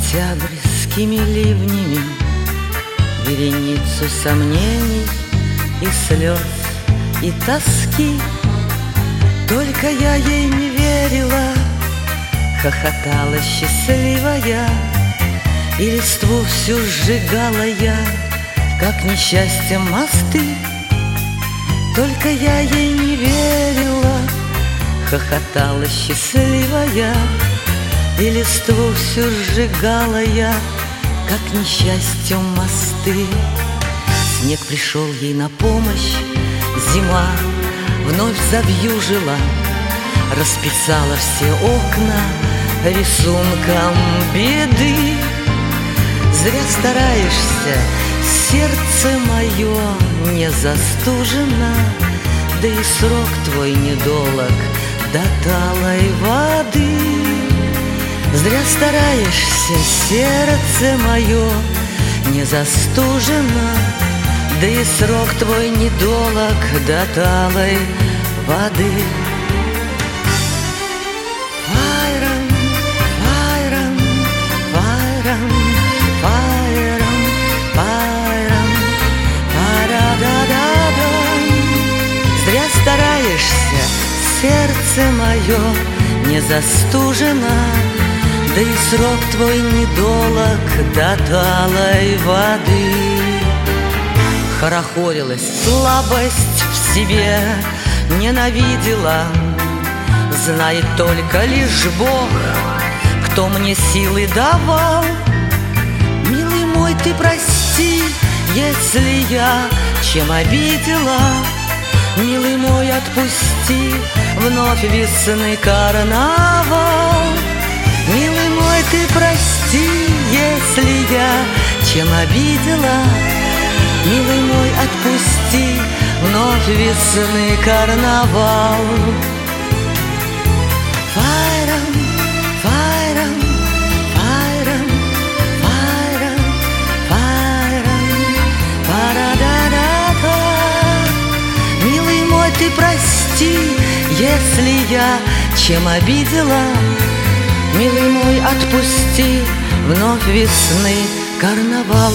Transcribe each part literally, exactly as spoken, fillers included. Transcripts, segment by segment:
Октябрьскими ливнями вереницу сомнений и слез, и тоски. Только я ей не верила, хохотала счастливая, и листву всю сжигала я, как несчастьем мосты. Только я ей не верила, хохотала счастливая, и листву всю сжигала я, как несчастью мосты. Снег пришел ей на помощь, зима вновь завьюжила, расписала все окна рисунком беды. Зря стараешься, сердце мое не застужено, да и срок твой недолог до талой воды. Зря стараешься, сердце мое не застужено, да и срок твой недолог до талой воды. Файрам, файрам, файрам, файрам, файрам, фара-да-да-да. Зря стараешься, сердце мое не застужено, да и срок твой недолог до талой воды. Хорохорилась, слабость в себе ненавидела, знает только лишь Бог, кто мне силы давал. Милый мой, ты прости, если я чем обидела. Милый мой, отпусти вновь весны карнавал. Милый мой, ты прости, если я чем обидела. Милый мой, отпусти вновь весны карнавал. Файрам, файрам, файрам, файрам, файрам, пара-да-да-да. Милый мой, ты прости, если я чем обидела. Милый мой, отпусти вновь весны карнавал.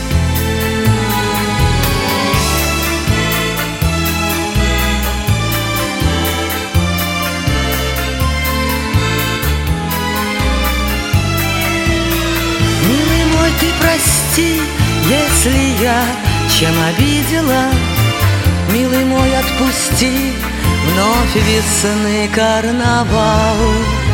Милый мой, ты прости, если я чем обидела. Милый мой, отпусти вновь весны карнавал.